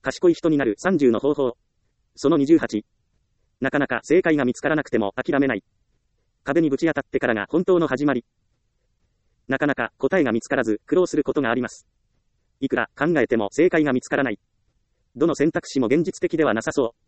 賢い人になる30の方法。その28。なかなか正解が見つからなくても諦めない。壁にぶち当たってからが本当の始まり。なかなか答えが見つからず苦労することがあります。いくら考えても正解が見つからない。どの選択肢も現実的ではなさそう。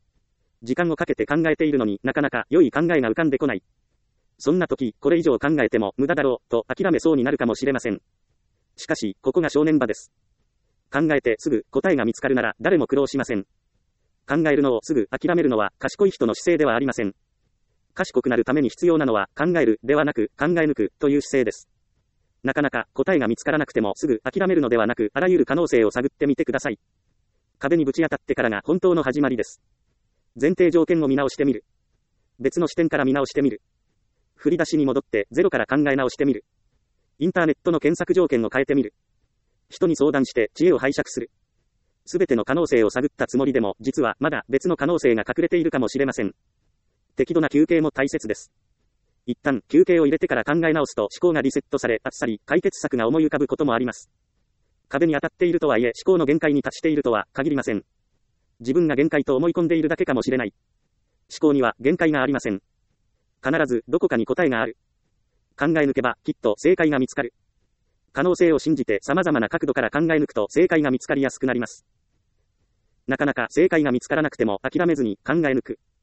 時間をかけて考えているのになかなか良い考えが浮かんでこない。そんな時、これ以上考えても無駄だろうと諦めそうになるかもしれません。しかし、ここが正念場です。考えてすぐ答えが見つかるなら誰も苦労しません。考えるのをすぐ諦めるのは賢い人の姿勢ではありません。賢くなるために必要なのは考えるではなく考え抜くという姿勢です。なかなか答えが見つからなくてもすぐ諦めるのではなくあらゆる可能性を探ってみてください。壁にぶち当たってからが本当の始まりです。前提条件を見直してみる。別の視点から見直してみる。振り出しに戻ってゼロから考え直してみる。インターネットの検索条件を変えてみる。人に相談して知恵を拝借する。すべての可能性を探ったつもりでも実はまだ別の可能性が隠れているかもしれません。適度な休憩も大切です。一旦休憩を入れてから考え直すと思考がリセットされ、あっさり解決策が思い浮かぶこともあります。壁に当たっているとはいえ思考の限界に達しているとは限りません。自分が限界と思い込んでいるだけかもしれない。思考には限界がありません。必ずどこかに答えがある。考え抜けばきっと正解が見つかる。可能性を信じて様々な角度から考え抜くと正解が見つかりやすくなります。なかなか正解が見つからなくても諦めずに考え抜く。